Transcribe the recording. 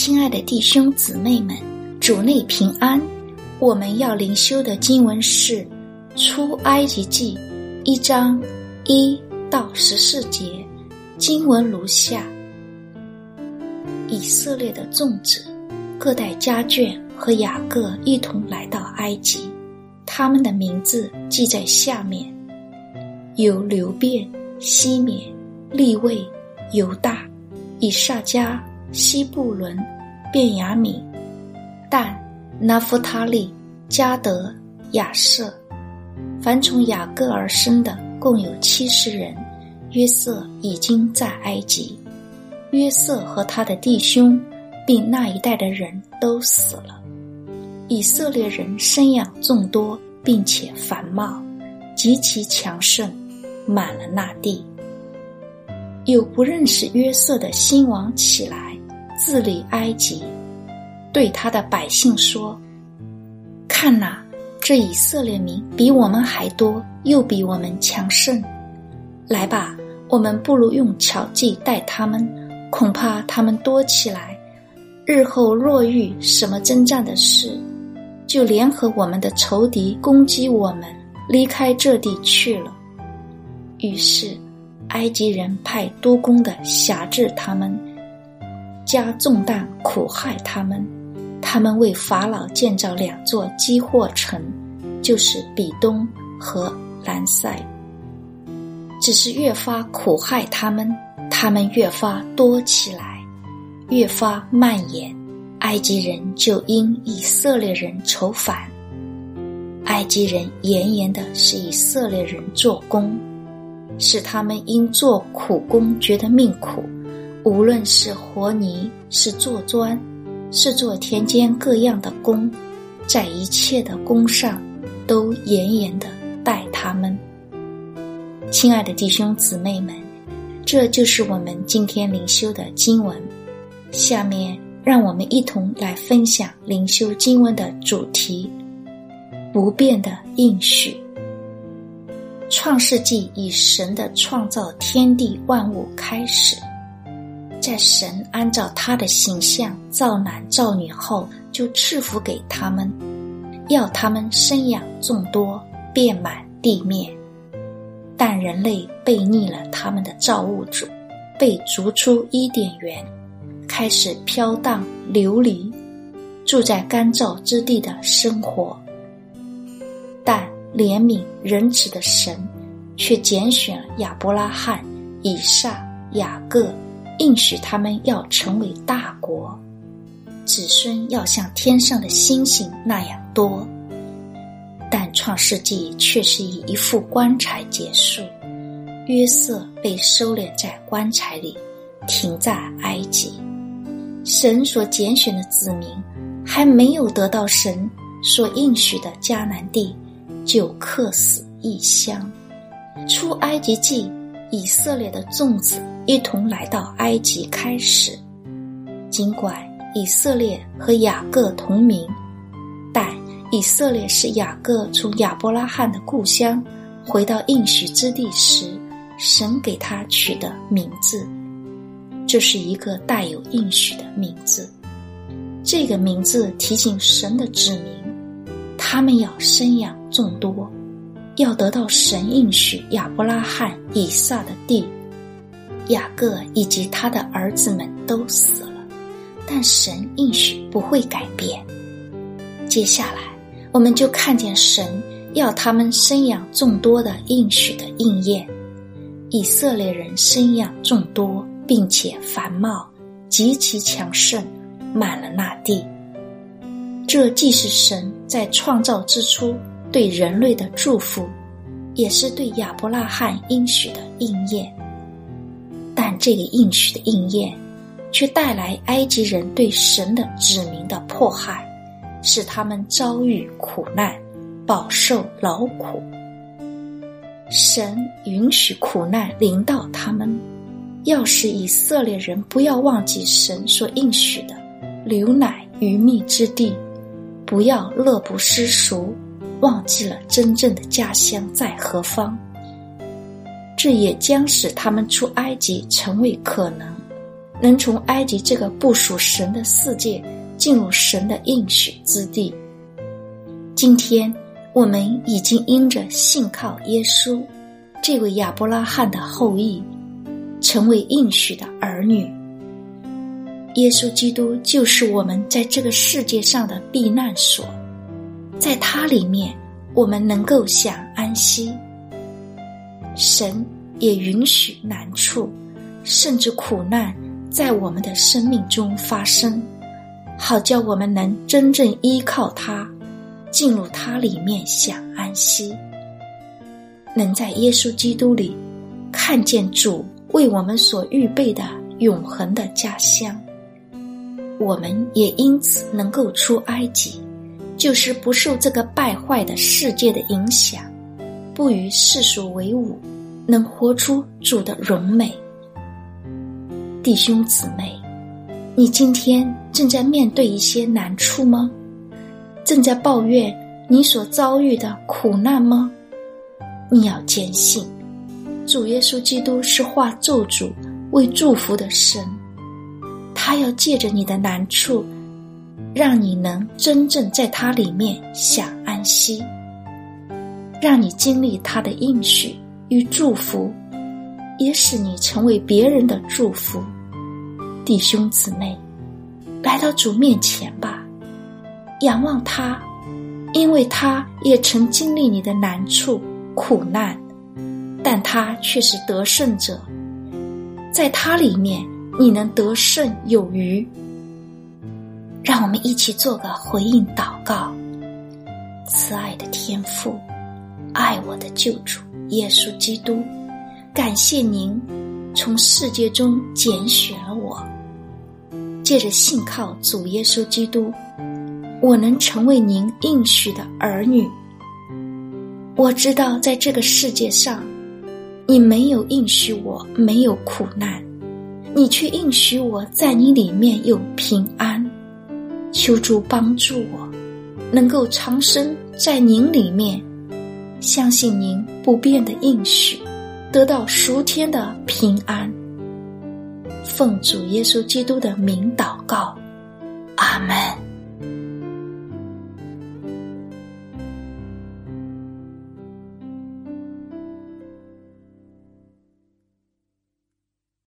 亲爱的弟兄姊妹们，主内平安。我们要灵修的经文是出埃及记1章1到14节，经文如下：以色列的众子各带家眷和雅各一同来到埃及，他们的名字记在下面：有流便、西缅、利未、犹大、以萨迦、西布伦、便雅悯、但、拿弗他利、迦得、亚设。凡从雅各而生的共有70人。约瑟已经在埃及，约瑟和他的弟兄并那一代的人都死了。以色列人生养众多，并且繁茂，极其强盛，满了那地。有不认识约瑟的新王起来，治理埃及，对他的百姓说：看哪，这以色列民比我们还多，又比我们强盛。来吧，我们不如用巧计待他们，恐怕他们多起来，日后若遇什么征战的事，就联合我们的仇敌攻击我们，离开这地去了。于是埃及人派督工的辖制他们，加重担苦害他们。他们为法老建造2座积货城，就是比东和兰塞。只是越发苦害他们，他们越发多起来，越发蔓延。埃及人就因以色列人愁烦。埃及人严严的使以色列人做工，使他们因做苦工觉得命苦，无论是和泥，是做砖，是做田间各样的工，在一切的工上都严严的待他们。亲爱的弟兄姊妹们，这就是我们今天灵修的经文。下面让我们一同来分享灵修经文的主题：不变的应许。创世纪以神的创造天地万物开始，在神按照他的形象造男造女后，就赐福给他们，要他们生养众多，遍满地面。但人类背逆了他们的造物主，被逐出伊甸园，开始飘荡流离，住在干燥之地的生活。但怜悯仁慈的神却拣选了亚伯拉罕、以撒、雅各，应许他们要成为大国，子孙要像天上的星星那样多。但创世纪却是以一副棺材结束，约瑟被收敛在棺材里，停在埃及。神所拣选的子民还没有得到神所应许的迦南地，就客死异乡。出埃及记，以色列的众子一同来到埃及开始。尽管以色列和雅各同名，但以色列是雅各从亚伯拉罕的故乡回到应许之地时，神给他取的名字。这是一个带有应许的名字。这个名字提醒神的子民，他们要生养众多，要得到神应许亚伯拉罕、以撒的地。雅各以及他的儿子们都死了，但神应许不会改变。接下来我们就看见神要他们生养众多的应许的应验。以色列人生养众多，并且繁茂，极其强盛，满了那地。这既是神在创造之初对人类的祝福，也是对亚伯拉罕应许的应验。但这个应许的应验却带来埃及人对神的子民的迫害，使他们遭遇苦难，饱受劳苦。神允许苦难临到他们，要使以色列人不要忘记神所应许的流奶与蜜之地，不要乐不思蜀，忘记了真正的家乡在何方。这也将使他们出埃及成为可能， 能从埃及这个不属神的世界进入神的应许之地。今天我们已经因着信靠耶稣这位亚伯拉罕的后裔，成为应许的儿女。耶稣基督就是我们在这个世界上的避难所，在他里面我们能够享安息。神也允许难处甚至苦难在我们的生命中发生，好叫我们能真正依靠他，进入他里面享安息，能在耶稣基督里看见主为我们所预备的永恒的家乡。我们也因此能够出埃及，就是不受这个败坏的世界的影响，不与世俗为伍，能活出主的荣美。弟兄姊妹，你今天正在面对一些难处吗？正在抱怨你所遭遇的苦难吗？你要坚信，主耶稣基督是化咒诅为祝福的神，他要借着你的难处，让你能真正在他里面享安息，让你经历他的应许与祝福，也使你成为别人的祝福。弟兄姊妹，来到主面前吧，仰望他，因为他也曾经历你的难处苦难，但他却是得胜者，在他里面你能得胜有余。让我们一起做个回应祷告。慈爱的天父，爱我的救主耶稣基督，感谢您从世界中拣选了我，借着信靠主耶稣基督，我能成为您应许的儿女。我知道在这个世界上，你没有应许我没有苦难，你却应许我在你里面有平安。求主帮助我，能够长生在您里面，相信您不变的应许，得到属天的平安。奉主耶稣基督的名祷告，阿们。